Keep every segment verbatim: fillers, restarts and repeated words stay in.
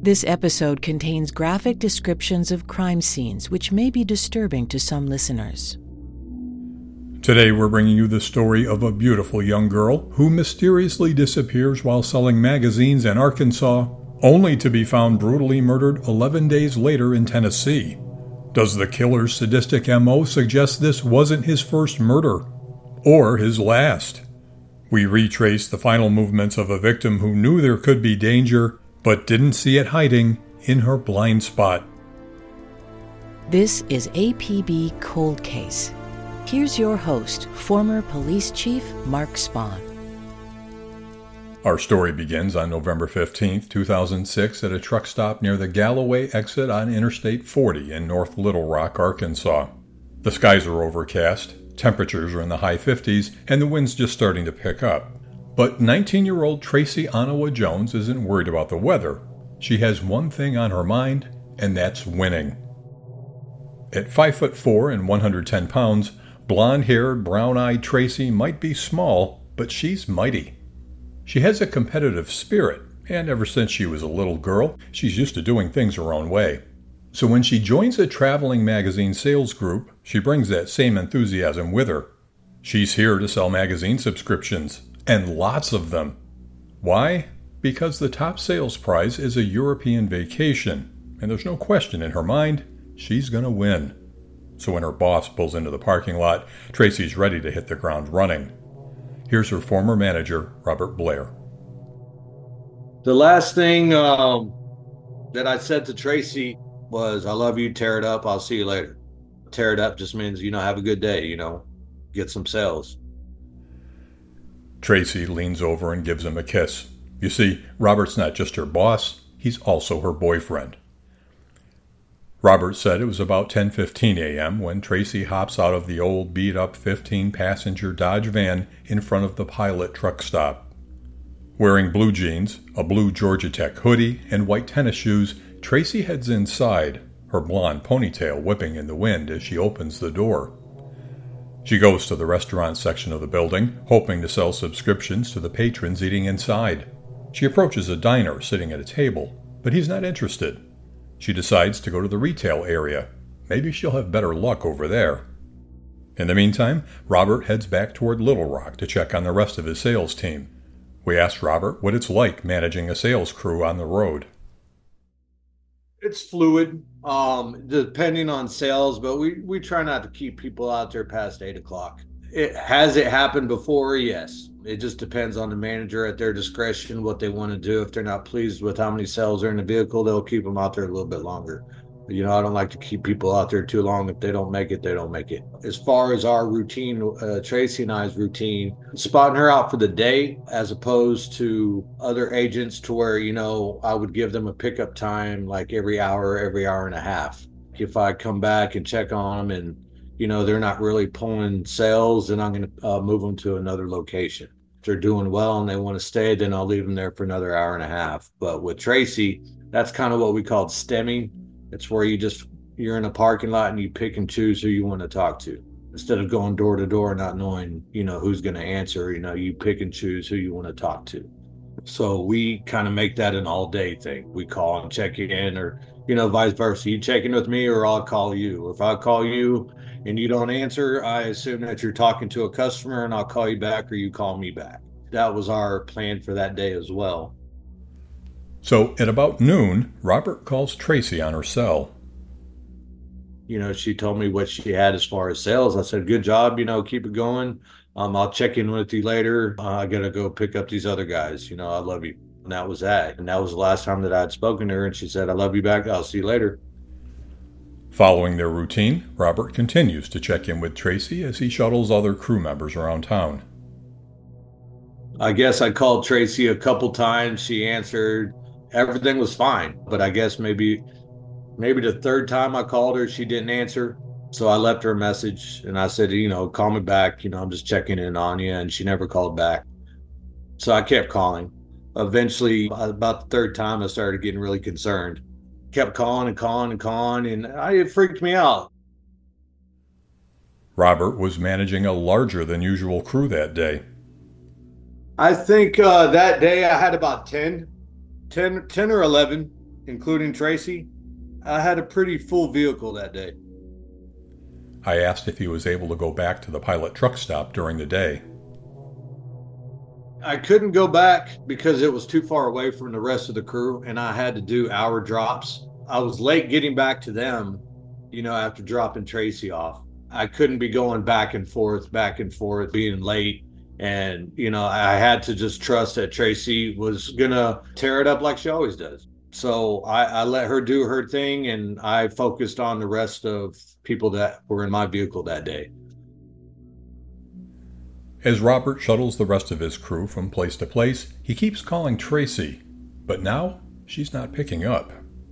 This episode contains graphic descriptions of crime scenes which may be disturbing to some listeners. Today we're bringing you the story of a beautiful young girl who mysteriously disappears while selling magazines in Arkansas, only to be found brutally murdered eleven days later in Tennessee. Does the killer's sadistic M O suggest this wasn't his first murder, or his last? We retrace the final movements of a victim who knew there could be danger, but didn't see it hiding in her blind spot. This is A P B Cold Case. Here's your host, former Police Chief Mark Spahn. Our story begins on November fifteenth, two thousand six at a truck stop near the Galloway exit on Interstate forty in North Little Rock, Arkansas. The skies are overcast, temperatures are in the high fifties, and the wind's just starting to pick up. But nineteen-year-old Tracy Onawa Jones isn't worried about the weather. She has one thing on her mind, and that's winning. At five foot four and one hundred ten pounds, blonde-haired, brown-eyed Tracy might be small, but she's mighty. She has a competitive spirit, and ever since she was a little girl, she's used to doing things her own way. So when she joins a traveling magazine sales group, she brings that same enthusiasm with her. She's here to sell magazine subscriptions, and lots of them. Why? Because the top sales prize is a European vacation, and there's no question in her mind she's going to win. So when her boss pulls into the parking lot, Tracy's ready to hit the ground running. Here's her former manager, Robert Blair. The last thing um, that I said to Tracy was, I love you, tear it up, I'll see you later. Tear it up just means, you know, have a good day, you know, get some sales. Tracy leans over and gives him a kiss. You see, Robert's not just her boss, he's also her boyfriend. Robert said it was about ten fifteen a.m. when Tracy hops out of the old beat-up fifteen-passenger Dodge van in front of the Pilot truck stop. Wearing blue jeans, a blue Georgia Tech hoodie, and white tennis shoes, Tracy heads inside, her blonde ponytail whipping in the wind as she opens the door. She goes to the restaurant section of the building, hoping to sell subscriptions to the patrons eating inside. She approaches a diner sitting at a table, but he's not interested. She decides to go to the retail area. Maybe she'll have better luck over there. In the meantime, Robert heads back toward Little Rock to check on the rest of his sales team. We asked Robert what it's like managing a sales crew on the road. It's fluid, um, depending on sales, but we, we try not to keep people out there past eight o'clock. It has it happened before? Yes. It just depends on the manager at their discretion, what they want to do. If they're not pleased with how many sales are in the vehicle, they'll keep them out there a little bit longer. But, you know, I don't like to keep people out there too long. If they don't make it, they don't make it. As far as our routine, uh, Tracy and I's routine, spotting her out for the day as opposed to other agents to where, you know, I would give them a pickup time like every hour, every hour and a half. If I come back and check on them and, you know, they're not really pulling sales, then I'm going to uh, move them to another location. If they're doing well and they want to stay, then I'll leave them there for another hour and a half. But with Tracy, that's kind of what we called stemming. It's where you just, you're in a parking lot and you pick and choose who you want to talk to. Instead of going door to door, not knowing, you know, who's going to answer, you know, you pick and choose who you want to talk to. So we kind of make that an all day thing. We call and check in, or, you know, vice versa. You check in with me or I'll call you. If I call you and you don't answer, I assume that you're talking to a customer and I'll call you back or you call me back. That was our plan for that day as well. So at about noon, Robert calls Tracy on her cell. You know, she told me what she had as far as sales. I said, good job, you know, keep it going. Um, I'll check in with you later. Uh, I got to go pick up these other guys. You know, I love you. And that was that. And that was the last time that I had spoken to her. And she said, I love you back. I'll see you later. Following their routine, Robert continues to check in with Tracy as he shuttles other crew members around town. I guess I called Tracy a couple times. She answered. Everything was fine. But I guess maybe maybe the third time I called her, she didn't answer. So I left her a message and I said, you know, call me back. You know, I'm just checking in on you. And she never called back. So I kept calling. Eventually, about the third time, I started getting really concerned. Kept calling and calling and calling, and I, it freaked me out. Robert was managing a larger than usual crew that day. I think uh, that day I had about ten, ten, ten or eleven. including Tracy, I had a pretty full vehicle that day. I asked if he was able to go back to the Pilot truck stop during the day. I couldn't go back because it was too far away from the rest of the crew, and I had to do hour drops. I was late getting back to them, you know, after dropping Tracy off. I couldn't be going back and forth, back and forth, being late. And, you know, I had to just trust that Tracy was going to tear it up like she always does. So I, I let her do her thing, and I focused on the rest of people that were in my vehicle that day. As Robert shuttles the rest of his crew from place to place, he keeps calling Tracy, but now she's not picking up.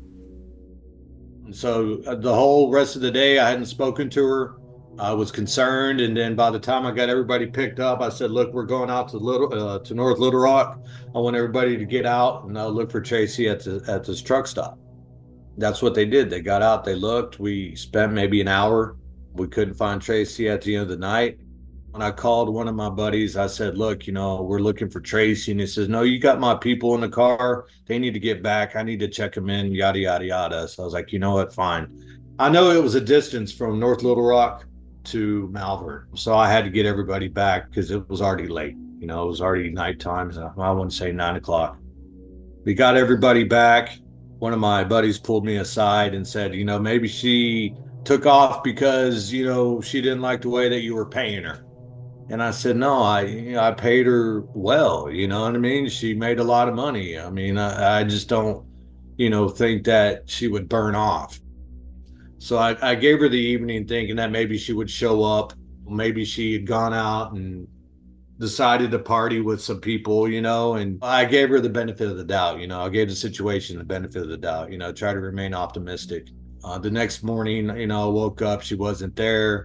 So the whole rest of the day, I hadn't spoken to her. I was concerned, and then by the time I got everybody picked up, I said, "Look, we're going out to Little uh, to North Little Rock. I want everybody to get out and uh, look for Tracy at the at this truck stop." That's what they did. They got out, they looked. We spent maybe an hour. We couldn't find Tracy at the end of the night. When I called one of my buddies, I said, "Look, you know, we're looking for Tracy." And he says, "No, you got my people in the car. They need to get back. I need to check them in, yada, yada, yada." So I was like, "You know what? Fine." I know it was a distance from North Little Rock to Malvern. So I had to get everybody back because it was already late. You know, it was already nighttime. So I wouldn't say nine o'clock. We got everybody back. One of my buddies pulled me aside and said, "You know, maybe she took off because, you know, she didn't like the way that you were paying her." And I said, "No, I you know, I paid her well, you know what I mean? She made a lot of money. I mean, I, I just don't, you know, think that she would burn off." So I, I gave her the evening thinking that maybe she would show up. Maybe she had gone out and decided to party with some people, you know, and I gave her the benefit of the doubt. You know, I gave the situation the benefit of the doubt, you know, try to remain optimistic. Uh, the next morning, you know, I woke up, she wasn't there.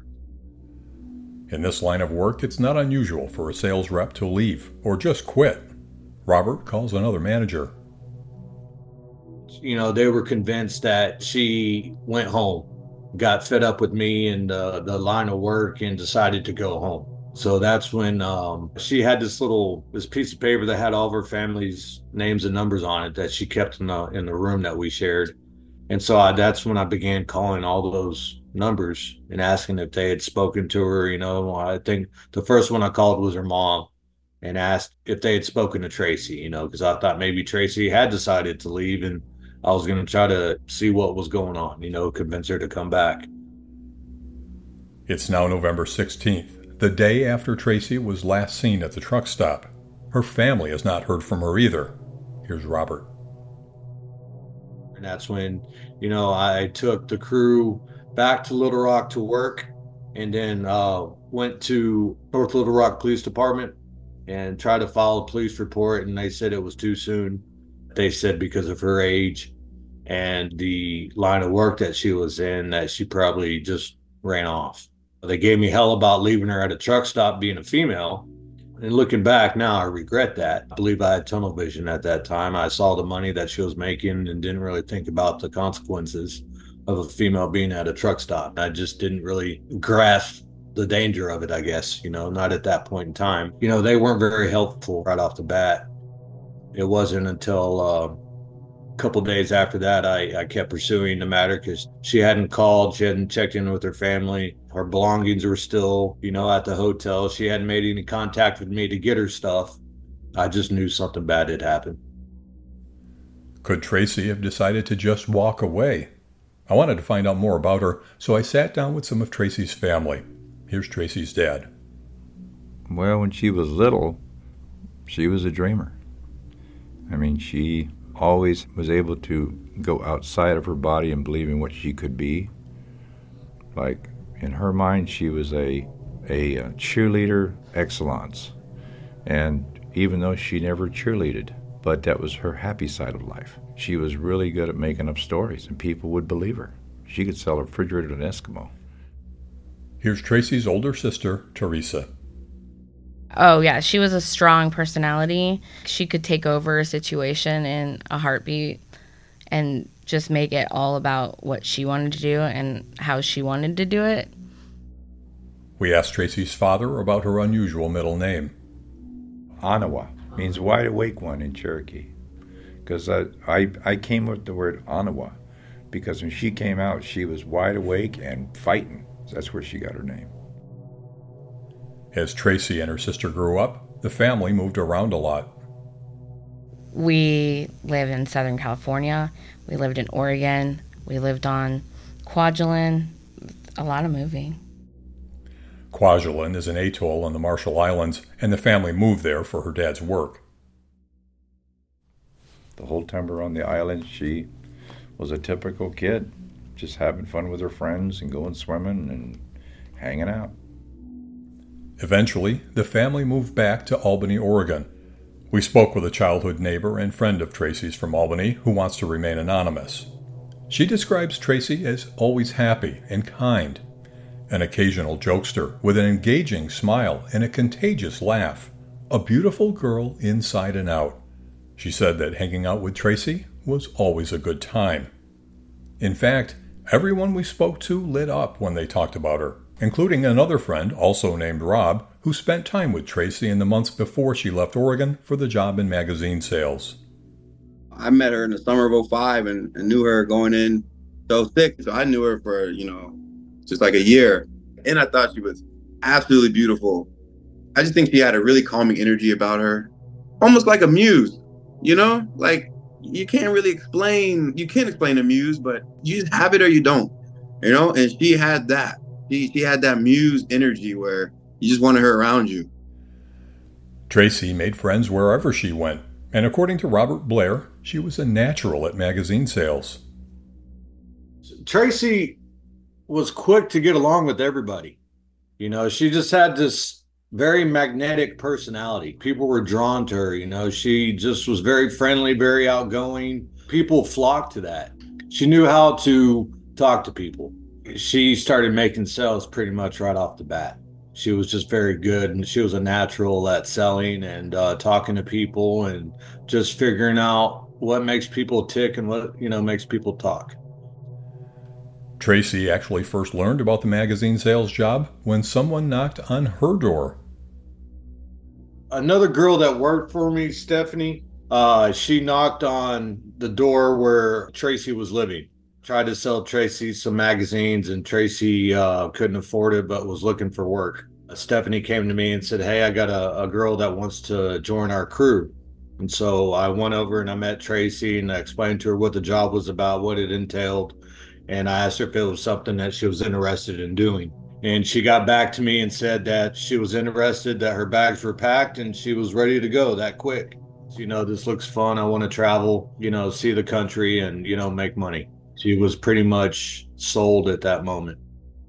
In this line of work, it's not unusual for a sales rep to leave or just quit. Robert calls another manager. You know, they were convinced that she went home, got fed up with me and uh, the line of work, and decided to go home. So that's when um, she had this little, this piece of paper that had all of her family's names and numbers on it that she kept in the, in the room that we shared. And so I, that's when I began calling all those numbers and asking if they had spoken to her. You know, I think the first one I called was her mom and asked if they had spoken to Tracy, you know, because I thought maybe Tracy had decided to leave, and I was going to try to see what was going on, you know, convince her to come back. It's now November sixteenth, the day after Tracy was last seen at the truck stop. Her family has not heard from her either. Here's Robert. And that's when, you know, I took the crew back to Little Rock to work, and then uh, went to North Little Rock Police Department and tried to file a police report, and they said it was too soon. They said because of her age and the line of work that she was in, that she probably just ran off. They gave me hell about leaving her at a truck stop being a female. And looking back now, I regret that. I believe I had tunnel vision at that time. I saw the money that she was making and didn't really think about the consequences of a female being at a truck stop. I just didn't really grasp the danger of it, I guess, you know, not at that point in time. You know, they weren't very helpful right off the bat. It wasn't until uh, a couple days after that I, I kept pursuing the matter, because she hadn't called, she hadn't checked in with her family. Her belongings were still, you know, at the hotel. She hadn't made any contact with me to get her stuff. I just knew something bad had happened. Could Tracy have decided to just walk away? I wanted to find out more about her, so I sat down with some of Tracy's family. Here's Tracy's dad. Well, when she was little, she was a dreamer. I mean, she always was able to go outside of her body and believe in what she could be. Like, in her mind, she was a, a, a cheerleader excellence. And even though she never cheerleaded, but that was her happy side of life. She was really good at making up stories, and people would believe her. She could sell a refrigerator to an Eskimo. Here's Tracy's older sister, Teresa. Oh, yeah, she was a strong personality. She could take over a situation in a heartbeat and just make it all about what she wanted to do and how she wanted to do it. We asked Tracy's father about her unusual middle name. Anawa means wide awake one in Cherokee. because I, I, I came with the word Anawa, because when she came out, she was wide awake and fighting. That's where she got her name. As Tracy and her sister grew up, the family moved around a lot. We live in Southern California. We lived in Oregon. We lived on Kwajalein. A lot of moving. Kwajalein is an atoll on the Marshall Islands, and the family moved there for her dad's work. The whole time we were on the island, she was a typical kid, just having fun with her friends and going swimming and hanging out. Eventually, the family moved back to Albany, Oregon. We spoke with a childhood neighbor and friend of Tracy's from Albany who wants to remain anonymous. She describes Tracy as always happy and kind, an occasional jokester with an engaging smile and a contagious laugh, a beautiful girl inside and out. She said that hanging out with Tracy was always a good time. In fact, everyone we spoke to lit up when they talked about her, including another friend, also named Rob, who spent time with Tracy in the months before she left Oregon for the job in magazine sales. I met her in the summer of oh five and, and knew her going in so thick. So I knew her for, you know, just like a year. And I thought she was absolutely beautiful. I just think she had a really calming energy about her, almost like a muse, you know, like you can't really explain, you can explain a muse, but you just have it or you don't, you know, and she had that. She, she had that muse energy where you just wanted her around you. Tracy made friends wherever she went, and according to Robert Blair, she was a natural at magazine sales. Tracy was quick to get along with everybody. You know, she just had this very magnetic personality. People were drawn to her. You know, she just was very friendly, very outgoing. People flocked to that. She knew how to talk to people. She started making sales pretty much right off the bat. She was just very good, and she was a natural at selling and uh, talking to people and just figuring out what makes people tick and what, you know, makes people talk. Tracy actually first learned about the magazine sales job when someone knocked on her door. Another girl that worked for me, Stephanie, uh, she knocked on the door where Tracy was living. Tried to sell Tracy some magazines, and Tracy uh, couldn't afford it but was looking for work. Uh, Stephanie came to me and said, hey, I got a, a girl that wants to join our crew. And so I went over and I met Tracy and I explained to her what the job was about, what it entailed. And I asked her if it was something that she was interested in doing. And she got back to me and said that she was interested, that her bags were packed, and she was ready to go that quick. So, you know, this looks fun. I want to travel, you know, see the country and, you know, make money. She was pretty much sold at that moment.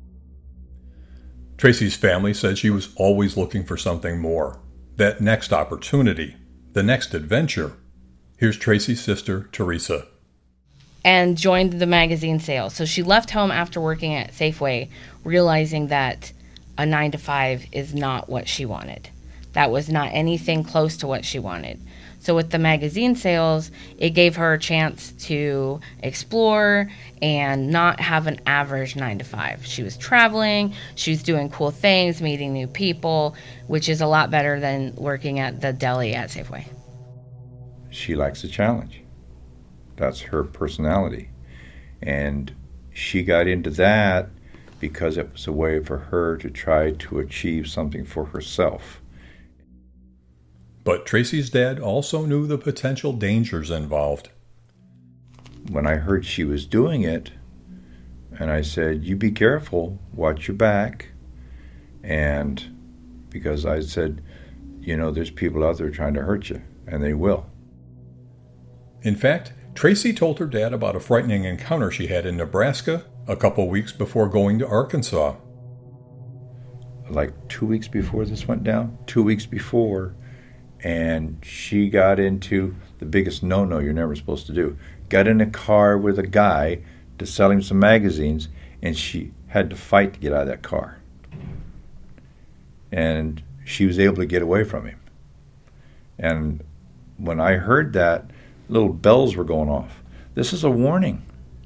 Tracy's family said she was always looking for something more, that next opportunity, the next adventure. Here's Tracy's sister, Teresa. And joined the magazine sales. So she left home after working at Safeway, realizing that a nine to five is not what she wanted. That was not anything close to what she wanted. So with the magazine sales, it gave her a chance to explore and not have an average nine to five. She was traveling, she was doing cool things, meeting new people, which is a lot better than working at the deli at Safeway. She likes a challenge. That's her personality. And she got into that because it was a way for her to try to achieve something for herself. But Tracy's dad also knew the potential dangers involved. When I heard she was doing it, and I said, you be careful, watch your back. And because I said, you know, there's people out there trying to hurt you, and they will. In fact, Tracy told her dad about a frightening encounter she had in Nebraska a couple weeks before going to Arkansas. Like two weeks before this went down, two weeks before, and she got into the biggest no-no you're never supposed to do. Got in a car with a guy to sell him some magazines, and she had to fight to get out of that car. And she was able to get away from him. And when I heard that, little bells were going off. This is a warning.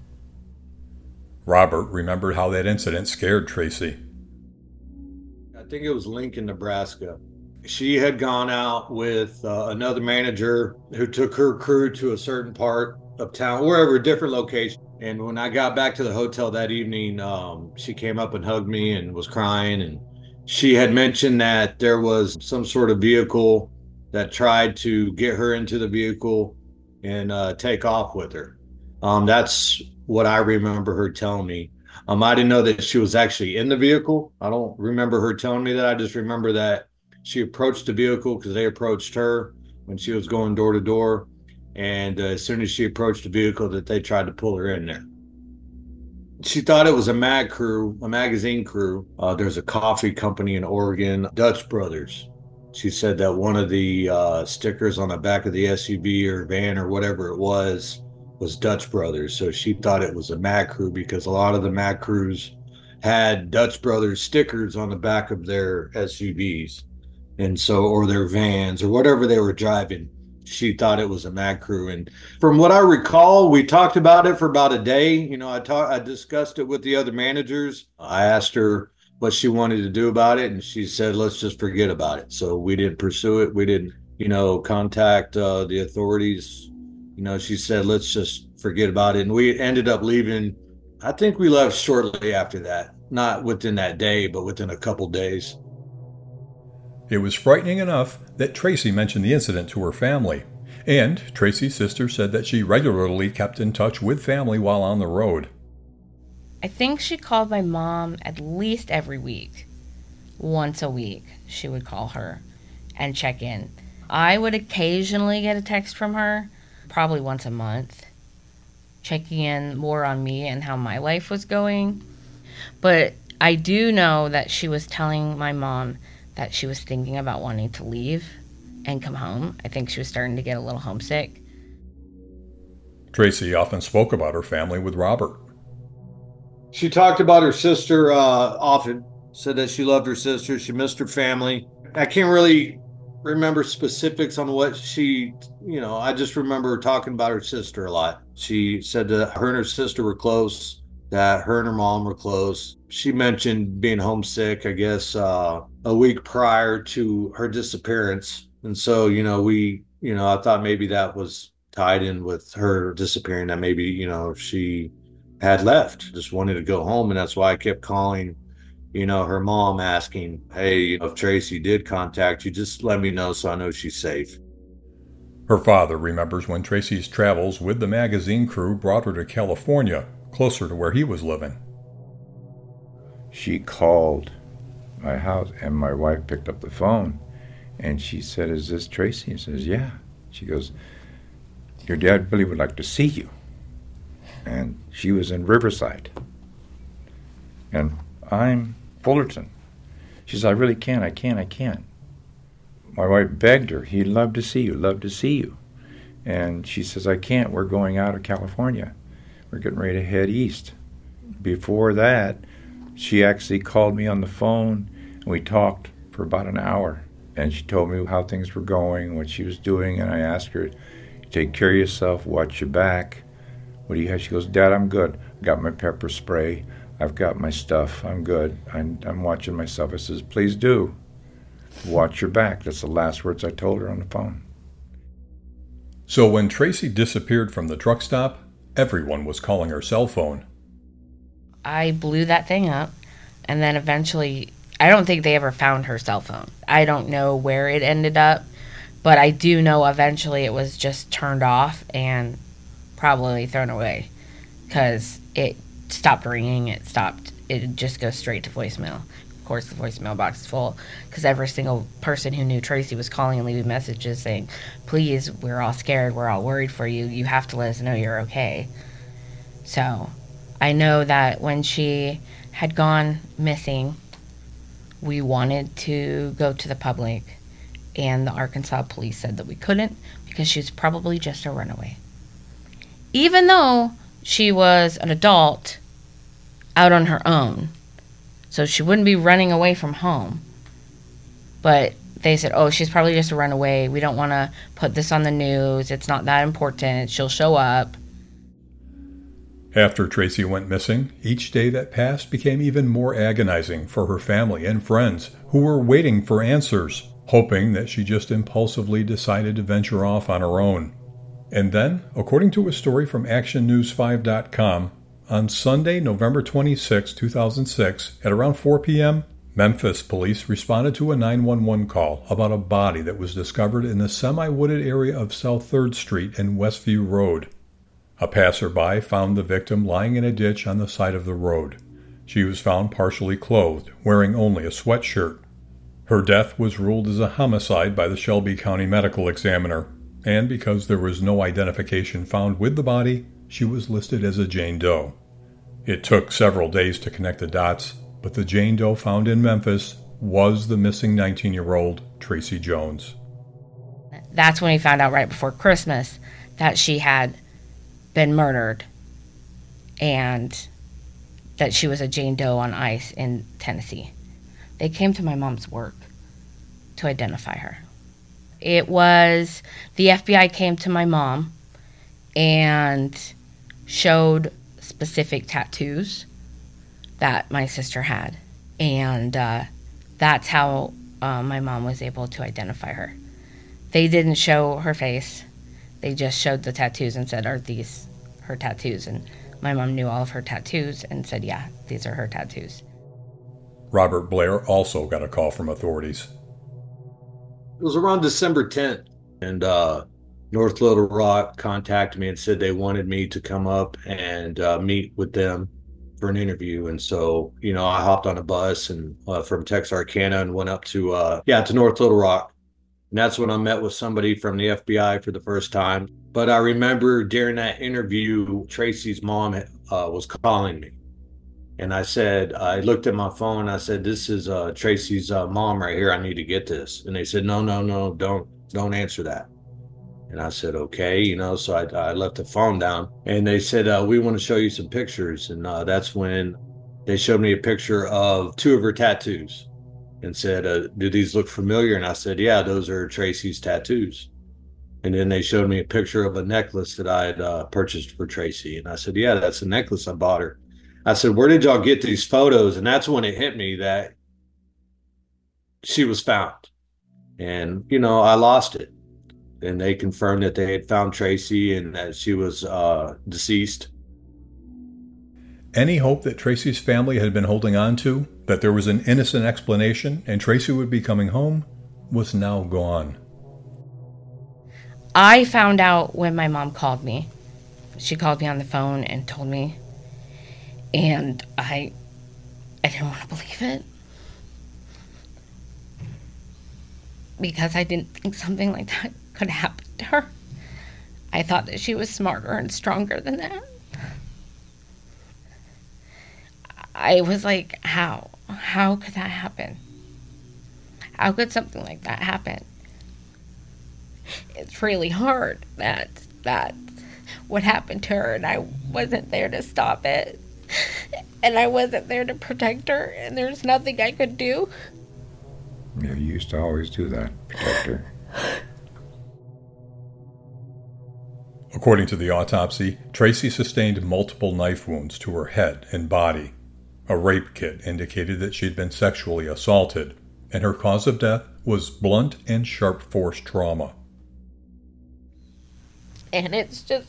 Robert remembered how that incident scared Tracy. I think it was Lincoln, Nebraska. She had gone out with uh, another manager who took her crew to a certain part of town, wherever, a different location. And when I got back to the hotel that evening, um, she came up and hugged me and was crying. And she had mentioned that there was some sort of vehicle that tried to get her into the vehicle and uh, take off with her. Um, that's what I remember her telling me. Um, I didn't know that she was actually in the vehicle. I don't remember her telling me that. I just remember that she approached the vehicle because they approached her when she was going door to door. And uh, as soon as she approached the vehicle, that they tried to pull her in there. She thought it was a mag crew, a magazine crew. Uh, there's a coffee company in Oregon, Dutch Brothers. She said that one of the uh, stickers on the back of the S U V or van or whatever it was, was Dutch Brothers. So she thought it was a mag crew because a lot of the mag crews had Dutch Brothers stickers on the back of their S U Vs. And so, or their vans or whatever they were driving. She thought it was a mag crew. And from what I recall, we talked about it for about a day. You know, I talked, I discussed it with the other managers. I asked her what she wanted to do about it, and she said, let's just forget about it. So we didn't pursue it. We didn't, you know, contact uh, the authorities. You know, she said, let's just forget about it. And we ended up leaving. I think we left shortly after that, not within that day, but within a couple days. It was frightening enough that Tracy mentioned the incident to her family. And Tracy's sister said that she regularly kept in touch with family while on the road. I think she called my mom at least every week. Once a week, she would call her and check in. I would occasionally get a text from her, probably once a month, checking in more on me and how my life was going. But I do know that she was telling my mom that she was thinking about wanting to leave and come home. I think she was starting to get a little homesick. Tracy often spoke about her family with Robert. She talked about her sister uh, often, said that she loved her sister, she missed her family. I can't really remember specifics on what she, you know, I just remember her talking about her sister a lot. She said that her and her sister were close, that her and her mom were close. She mentioned being homesick, I guess, uh, a week prior to her disappearance. And so, you know, we, you know, I thought maybe that was tied in with her disappearing, that maybe, you know, she had left, just wanted to go home. And that's why I kept calling, you know, her mom asking, hey, you know, if Tracy did contact you, just let me know so I know she's safe. Her father remembers when Tracy's travels with the magazine crew brought her to California, closer to where he was living. She called my house, and my wife picked up the phone, and she said, is this Tracy? He says, yeah. She goes, your dad really would like to see you. And she was in Riverside. And I'm Fullerton. She says, I really can't, I can't, I can't. My wife begged her, he'd love to see you, love to see you. And she says, I can't, we're going out of California. We're getting ready to head east. Before that, she actually called me on the phone, and we talked for about an hour. And she told me how things were going, what she was doing, and I asked her, take care of yourself, watch your back. What do you have? She goes, Dad, I'm good. I got my pepper spray. I've got my stuff. I'm good. I'm, I'm watching myself. I says, please do. Watch your back. That's the last words I told her on the phone. So when Tracy disappeared from the truck stop, everyone was calling her cell phone. I blew that thing up, and then eventually, I don't think they ever found her cell phone. I don't know where it ended up, but I do know eventually it was just turned off and probably thrown away because it stopped ringing. It stopped. It just goes straight to voicemail. Of course, the voicemail box is full because every single person who knew Tracy was calling and leaving messages saying, please, we're all scared. We're all worried for you. You have to let us know you're okay. So I know that when she had gone missing, we wanted to go to the public, and the Arkansas police said that we couldn't because she was probably just a runaway. Even though she was an adult out on her own, so she wouldn't be running away from home. But they said, oh, she's probably just a runaway. We don't want to put this on the news. It's not that important. She'll show up. After Tracy went missing, each day that passed became even more agonizing for her family and friends who were waiting for answers, hoping that she just impulsively decided to venture off on her own. And then, according to a story from action news five dot com, on Sunday, November twenty-sixth, two thousand six, at around four p.m., Memphis police responded to a nine one one call about a body that was discovered in the semi-wooded area of South third Street and Westview Road. A passerby found the victim lying in a ditch on the side of the road. She was found partially clothed, wearing only a sweatshirt. Her death was ruled as a homicide by the Shelby County Medical Examiner, and because there was no identification found with the body, she was listed as a Jane Doe. It took several days to connect the dots, but the Jane Doe found in Memphis was the missing nineteen-year-old Tracy Jones. That's when he found out right before Christmas that she had been murdered and that she was a Jane Doe on ice in Tennessee. They came to my mom's work to identify her. It was, the F B I came to my mom and showed specific tattoos that my sister had. And uh, that's how uh, my mom was able to identify her. They didn't show her face. They just showed the tattoos and said, are these her tattoos? And my mom knew all of her tattoos and said, yeah, these are her tattoos. Robert Blair also got a call from authorities. It was around December tenth, and uh, North Little Rock contacted me and said they wanted me to come up and uh, meet with them for an interview. And so, you know, I hopped on a bus and uh, from Texarkana and went up to, uh, yeah, to North Little Rock. And that's when I met with somebody from the F B I for the first time. But I remember during that interview, Tracy's mom uh, was calling me. And I said, I looked at my phone. I said, this is uh, Tracy's uh, mom right here. I need to get this. And they said, no, no, no, don't, don't answer that. And I said, okay, you know, so I, I left the phone down. And they said, uh, we want to show you some pictures. And uh, that's when they showed me a picture of two of her tattoos and said, uh, do these look familiar? And I said, yeah, those are Tracy's tattoos. And then they showed me a picture of a necklace that I had uh, purchased for Tracy. And I said, yeah, that's a necklace I bought her. I said, where did y'all get these photos? And that's when it hit me that she was found. And, you know, I lost it. And they confirmed that they had found Tracy and that she was uh, deceased. Any hope that Tracy's family had been holding on to, that there was an innocent explanation and Tracy would be coming home, was now gone. I found out when my mom called me. She called me on the phone and told me. And I, I didn't want to believe it. Because I didn't think something like that could happen to her. I thought that she was smarter and stronger than that. I was like, how? How could that happen? How could something like that happen? It's really hard that that what happened to her, and I wasn't there to stop it. And I wasn't there to protect her, and there's nothing I could do. Yeah, you used to always do that, protect her. According to the autopsy, Tracy sustained multiple knife wounds to her head and body. A rape kit indicated that she'd been sexually assaulted, and her cause of death was blunt and sharp force trauma. And it's just,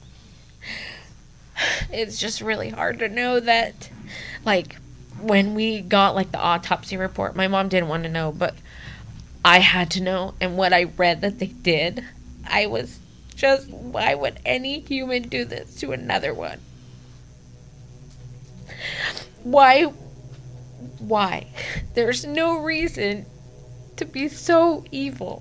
it's just really hard to know that, like, when we got, like, the autopsy report, my mom didn't want to know, but I had to know. And when I read that they did, I was just, why would any human do this to another one? Why? Why? There's no reason to be so evil.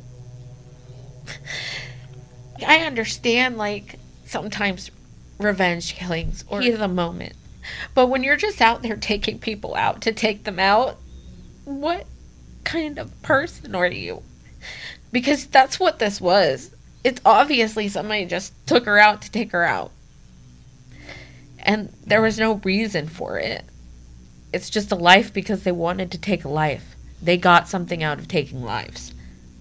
I understand, like, sometimes revenge killings or heat of the moment. But when you're just out there taking people out to take them out, what kind of person are you? Because that's what this was. It's obviously somebody just took her out to take her out. And there was no reason for it. It's just a life because they wanted to take a life. They got something out of taking lives.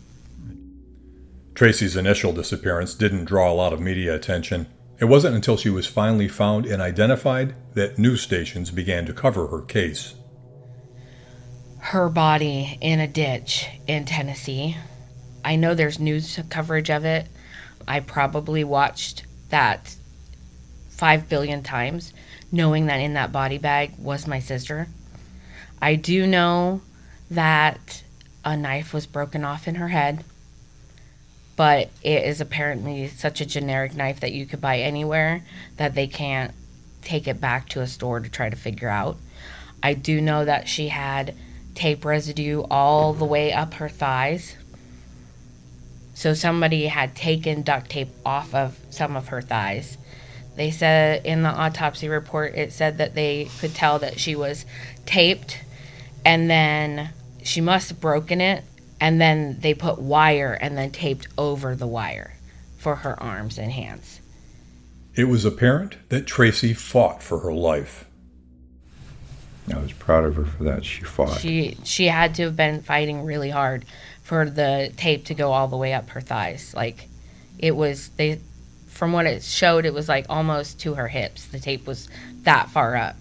Tracy's initial disappearance didn't draw a lot of media attention. It wasn't until she was finally found and identified that news stations began to cover her case. her body in a ditch in Tennessee. I know there's news coverage of it. I probably watched that five billion times, knowing that in that body bag was my sister. I do know that a knife was broken off in her head, but it is apparently such a generic knife that you could buy anywhere that they can't take it back to a store to try to figure out. I do know that she had tape residue all the way up her thighs. So somebody had taken duct tape off of some of her thighs. They said in the autopsy report, it said that they could tell that she was taped, and then she must have broken it, and then they put wire and then taped over the wire for her arms and hands. It was apparent that Tracy fought for her life. I was proud of her for that. She fought. She she had to have been fighting really hard for the tape to go all the way up her thighs. Like, it was, they, from what it showed, it was like almost to her hips. The tape was that far up.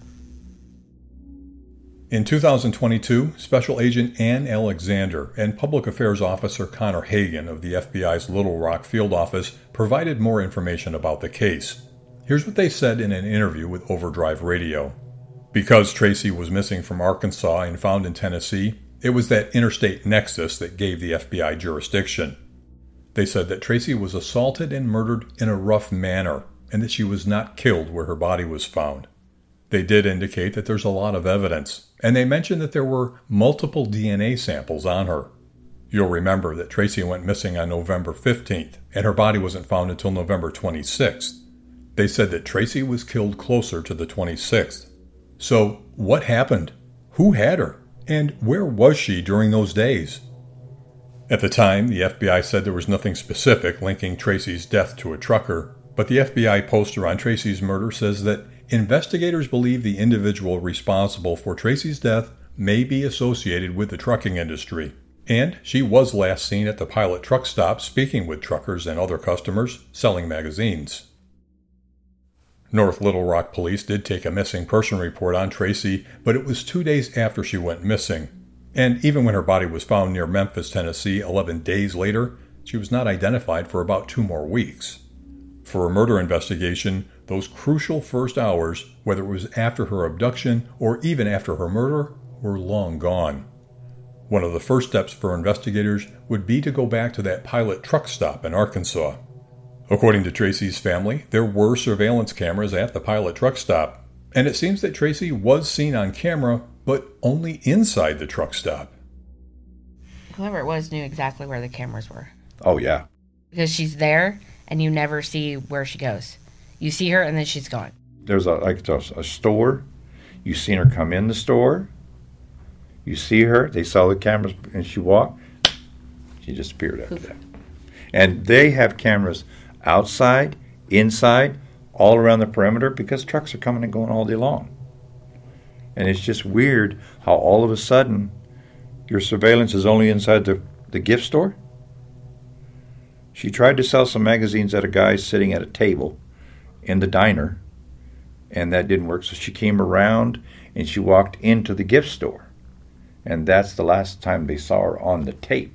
In two thousand twenty-two, Special Agent Ann Alexander and Public Affairs Officer Connor Hagan of the F B I's Little Rock field office provided more information about the case. Here's what they said in an interview with Overdrive Radio. Because Tracy was missing from Arkansas and found in Tennessee, it was that interstate nexus that gave the F B I jurisdiction. They said that Tracy was assaulted and murdered in a rough manner, and that she was not killed where her body was found. They did indicate that there's a lot of evidence, and they mentioned that there were multiple D N A samples on her. You'll remember that Tracy went missing on November fifteenth, and her body wasn't found until November twenty-sixth. They said that Tracy was killed closer to the twenty-sixth. So, what happened? Who had her? And where was she during those days? At the time, the F B I said there was nothing specific linking Tracy's death to a trucker, but the F B I poster on Tracy's murder says that investigators believe the individual responsible for Tracy's death may be associated with the trucking industry, and she was last seen at the Pilot truck stop speaking with truckers and other customers, selling magazines. North Little Rock police did take a missing person report on Tracy, but it was two days after she went missing. And even when her body was found near Memphis, Tennessee, eleven days later, she was not identified for about two more weeks. For a murder investigation, those crucial first hours, whether it was after her abduction or even after her murder, were long gone. One of the first steps for investigators would be to go back to that Pilot truck stop in Arkansas. According to Tracy's family, there were surveillance cameras at the Pilot truck stop, and it seems that Tracy was seen on camera, but only inside the truck stop. Whoever it was knew exactly where the cameras were. Oh, yeah. Because she's there, and you never see where she goes. You see her, and then she's gone. There's a, like a, a store. You seen her come in the store. You see her. They saw the cameras, and she walked. She disappeared after Poof. that. And they have cameras outside, inside, all around the perimeter, because trucks are coming and going all day long. And it's just weird how all of a sudden your surveillance is only inside the, the gift store. She tried to sell some magazines at a guy sitting at a table in the diner, and that didn't work. So she came around and she walked into the gift store. And that's the last time they saw her on the tape.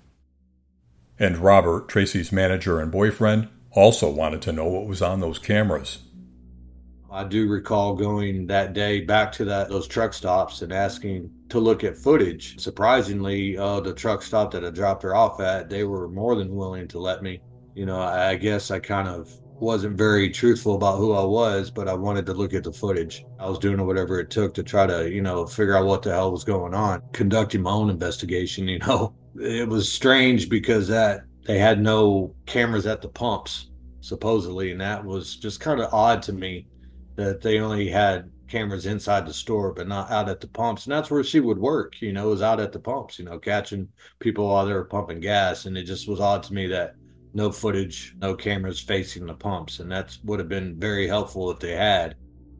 And Robert, Tracy's manager and boyfriend, also wanted to know what was on those cameras. I do recall going that day back to that those truck stops and asking to look at footage. Surprisingly, uh, the truck stop that I dropped her off at, they were more than willing to let me. You know, I, I guess I kind of wasn't very truthful about who I was, but I wanted to look at the footage. I was doing whatever it took to try to, you know, figure out what the hell was going on. Conducting my own investigation, you know. It was strange because that they had no cameras at the pumps, supposedly, and that was just kind of odd to me that they only had cameras inside the store but not out at the pumps. And that's where she would work, you know, was out at the pumps, you know, catching people while they were pumping gas. And it just was odd to me that no footage, no cameras facing the pumps. And that would have been very helpful if they had.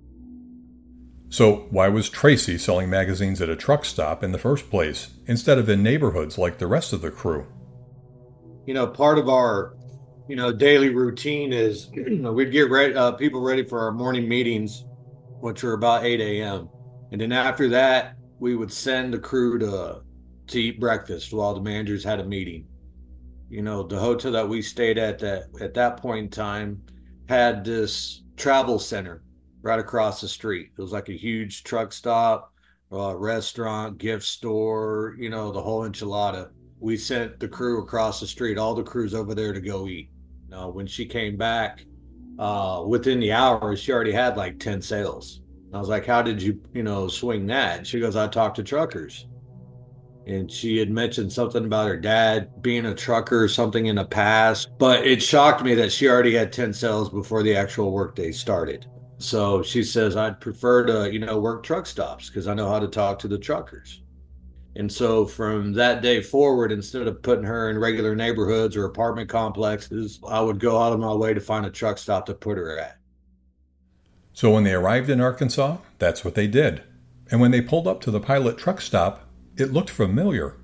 So why was Tracy selling magazines at a truck stop in the first place, instead of in neighborhoods like the rest of the crew? You know, part of our, you know, daily routine is, you know, we'd get ready, uh, people ready for our morning meetings, which are about eight a.m. And then after that, we would send the crew to to eat breakfast while the managers had a meeting. You know, the hotel that we stayed at that at that point in time had this travel center right across the street. It was like a huge truck stop, uh, restaurant, gift store, you know, the whole enchilada. We sent the crew across the street, all the crews over there to go eat. You know, when she came back, uh, within the hour, she already had like ten sales. I was like, how did you, you know, swing that? And she goes, I talked to truckers. And she had mentioned something about her dad being a trucker or something in the past. But it shocked me that she already had ten sales before the actual workday started. So she says, I'd prefer to, you know, work truck stops because I know how to talk to the truckers. And so from that day forward, instead of putting her in regular neighborhoods or apartment complexes, I would go out of my way to find a truck stop to put her at. So when they arrived in Arkansas, that's what they did. And when they pulled up to the Pilot truck stop, it looked familiar.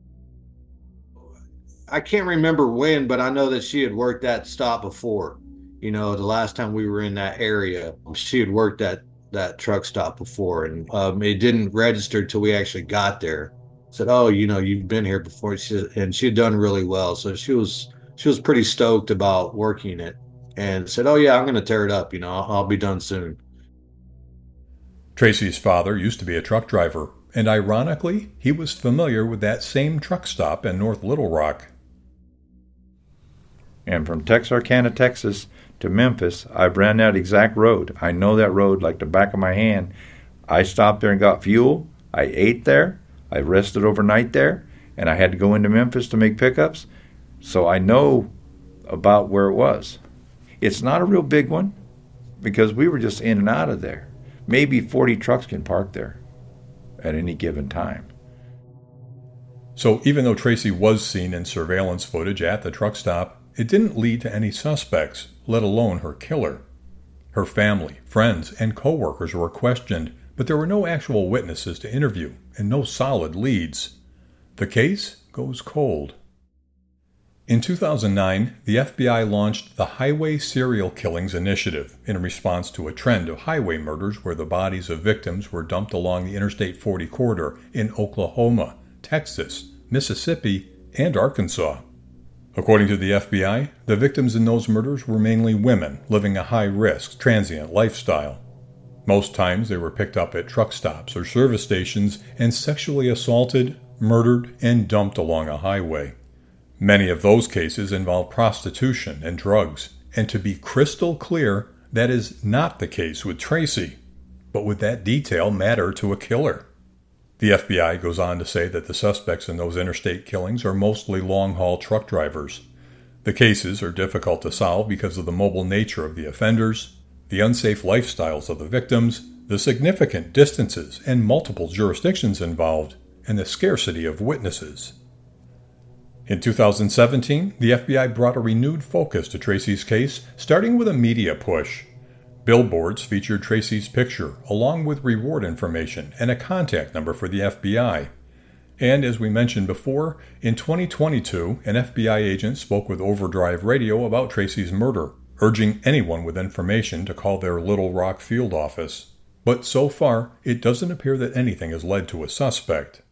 I can't remember when, but I know that she had worked that stop before. You know, the last time we were in that area, she had worked that, that truck stop before, and um, it didn't register till we actually got there. Said, oh, you know, you've been here before. She, and she had done really well. So she was, she was pretty stoked about working it and said, oh yeah, I'm going to tear it up. You know, I'll, I'll be done soon. Tracy's father used to be a truck driver, and ironically, he was familiar with that same truck stop in North Little Rock. And from Texarkana, Texas to Memphis, I've ran that exact road. I know that road like the back of my hand. I stopped there and got fuel. I ate there. I rested overnight there, and I had to go into Memphis to make pickups. So I know about where it was. It's not a real big one because we were just in and out of there. Maybe forty trucks can park there at any given time. So even though Tracy was seen in surveillance footage at the truck stop, it didn't lead to any suspects, let alone her killer. Her family, friends, and co-workers were questioned, but there were no actual witnesses to interview and no solid leads. The case goes cold. In two thousand nine, the F B I launched the Highway Serial Killings Initiative in response to a trend of highway murders where the bodies of victims were dumped along the Interstate forty corridor in Oklahoma, Texas, Mississippi, and Arkansas. According to the F B I, the victims in those murders were mainly women living a high-risk, transient lifestyle. Most times they were picked up at truck stops or service stations and sexually assaulted, murdered, and dumped along a highway. Many of those cases involve prostitution and drugs, and to be crystal clear, that is not the case with Tracy. But would that detail matter to a killer? The F B I goes on to say that the suspects in those interstate killings are mostly long-haul truck drivers. The cases are difficult to solve because of the mobile nature of the offenders, the unsafe lifestyles of the victims, the significant distances and multiple jurisdictions involved, and the scarcity of witnesses. In two thousand seventeen, the F B I brought a renewed focus to Tracy's case, starting with a media push. Billboards featured Tracy's picture, along with reward information and a contact number for the F B I. And as we mentioned before, in twenty twenty-two, an F B I agent spoke with Overdrive Radio about Tracy's murder, urging anyone with information to call their Little Rock field office. But so far, it doesn't appear that anything has led to a suspect.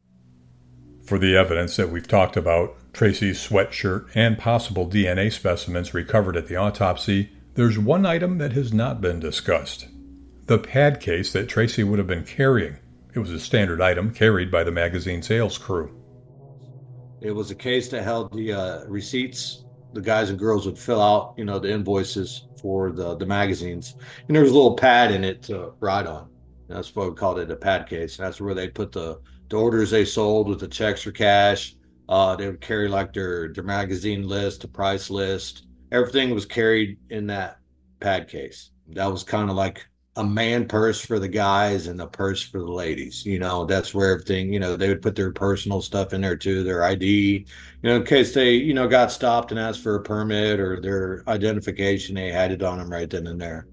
For the evidence that we've talked about, Tracy's sweatshirt and possible D N A specimens recovered at the autopsy, there's one item that has not been discussed. The pad case that Tracy would have been carrying. It was a standard item carried by the magazine sales crew. It was a case that held the uh, receipts. The guys and girls would fill out, you know, the invoices for the, the magazines. And there was a little pad in it to write on. That's why we called it a pad case. That's where they put the, the orders they sold with the checks or cash. Uh, they would carry like their, their magazine list, the price list. Everything was carried in that pad case. That was kind of like a man purse for the guys and a purse for the ladies. You know, that's where everything, you know, they would put their personal stuff in there too, their I D, you know, in case they, you know, got stopped and asked for a permit or their identification, they had it on them right then and there.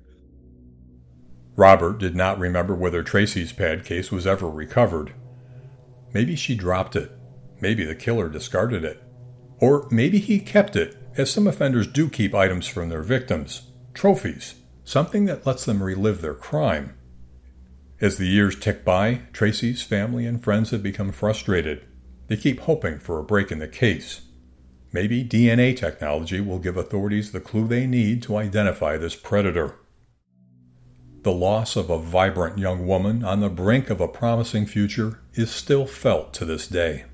Robert did not remember whether Tracy's pad case was ever recovered. Maybe she dropped it. Maybe the killer discarded it. Or maybe he kept it, as some offenders do keep items from their victims, trophies, something that lets them relive their crime. As the years tick by, Tracy's family and friends have become frustrated. They keep hoping for a break in the case. Maybe D N A technology will give authorities the clue they need to identify this predator. The loss of a vibrant young woman on the brink of a promising future is still felt to this day.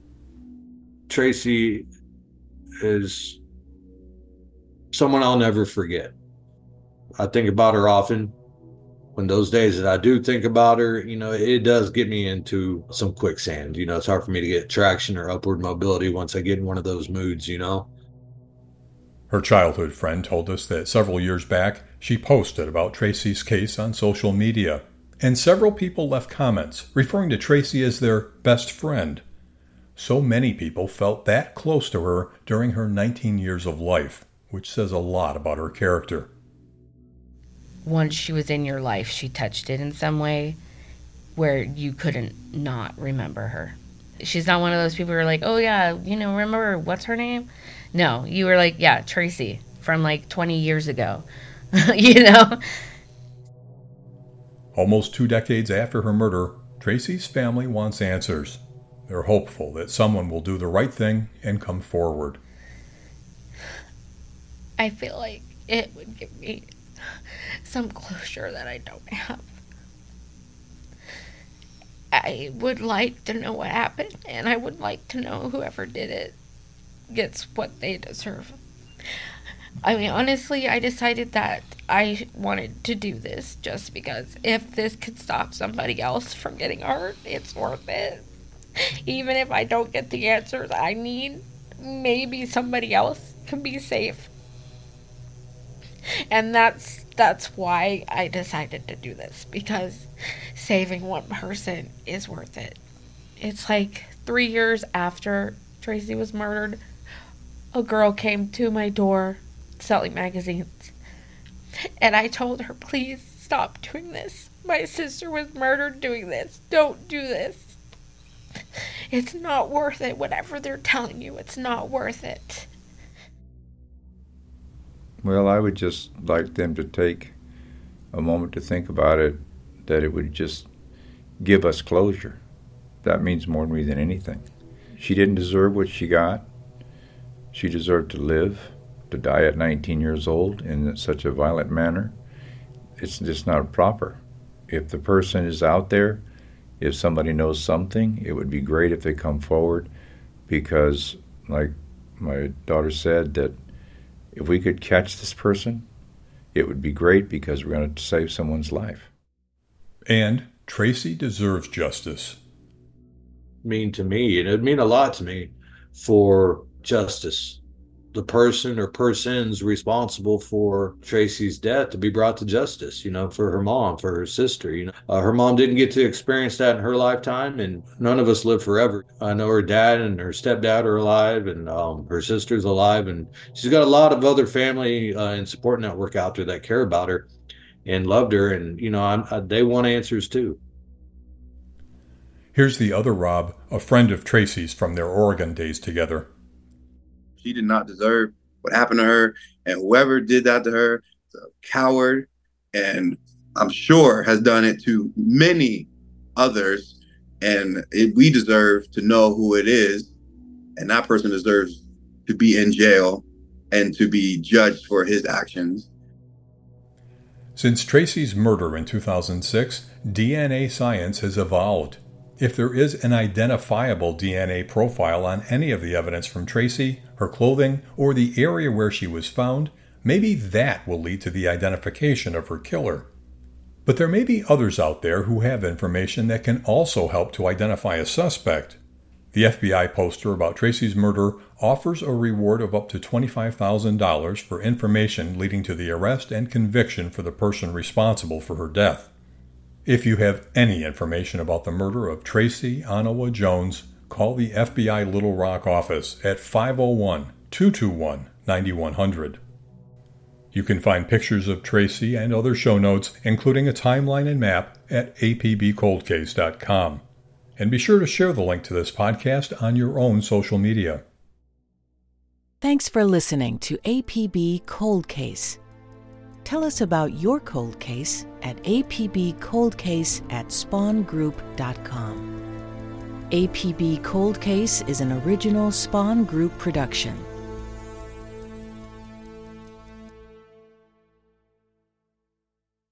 Tracy is someone I'll never forget. I think about her often. When those days that I do think about her, you know, it does get me into some quicksand. You know, it's hard for me to get traction or upward mobility once I get in one of those moods, you know. Her childhood friend told us that several years back, she posted about Tracy's case on social media, and several people left comments referring to Tracy as their best friend. So many people felt that close to her during her nineteen years of life, which says a lot about her character. Once she was in your life, she touched it in some way where you couldn't not remember her. She's not one of those people who are like, oh yeah, you know, remember what's her name? No, you were like, yeah, Tracy from like twenty years ago, you know? Almost two decades after her murder, Tracy's family wants answers. They're hopeful that someone will do the right thing and come forward. I feel like it would give me some closure that I don't have. I would like to know what happened, and I would like to know whoever did it gets what they deserve. I mean, honestly, I decided that I wanted to do this just because if this could stop somebody else from getting hurt, it's worth it. Even if I don't get the answers I need, maybe somebody else can be safe. And that's that's why I decided to do this, because saving one person is worth it. It's like three years after Tracy was murdered, a girl came to my door selling magazines. And I told her, please stop doing this. My sister was murdered doing this. Don't do this. It's not worth it. Whatever they're telling you, it's not worth it. Well, I would just like them to take a moment to think about it, that it would just give us closure. That means more to me than anything. She didn't deserve what she got. She deserved to live. To die at nineteen years old in such a violent manner, it's just not proper. If the person is out there, if somebody knows something, it would be great if they come forward, because like my daughter said, that if we could catch this person, it would be great because we're going to save someone's life. And Tracy deserves justice. Mean to me, and it'd mean a lot to me for justice. The person or persons responsible for Tracy's death to be brought to justice, you know, for her mom, for her sister. You know, uh, her mom didn't get to experience that in her lifetime, and none of us live forever. I know her dad and her stepdad are alive, and um, her sister's alive, and she's got a lot of other family uh, and support network out there that care about her and loved her, and, you know, I'm, I, they want answers too. Here's the other Rob, a friend of Tracy's from their Oregon days together. She did not deserve what happened to her, and whoever did that to her is a coward, and I'm sure has done it to many others, and it, we deserve to know who it is, and that person deserves to be in jail and to be judged for his actions. Since Tracy's murder in two thousand six, D N A science has evolved. If there is an identifiable D N A profile on any of the evidence from Tracy, her clothing, or the area where she was found, maybe that will lead to the identification of her killer. But there may be others out there who have information that can also help to identify a suspect. The F B I poster about Tracy's murder offers a reward of up to twenty-five thousand dollars for information leading to the arrest and conviction for the person responsible for her death. If you have any information about the murder of Tracy Onawa Jones, call the F B I Little Rock office at five oh one, two two one, nine one hundred. You can find pictures of Tracy and other show notes, including a timeline and map, at a p b cold case dot com. And be sure to share the link to this podcast on your own social media. Thanks for listening to A P B Cold Case. Tell us about your cold case at a p b cold case at spawn group dot com. A P B Cold Case is an original Spawn Group production.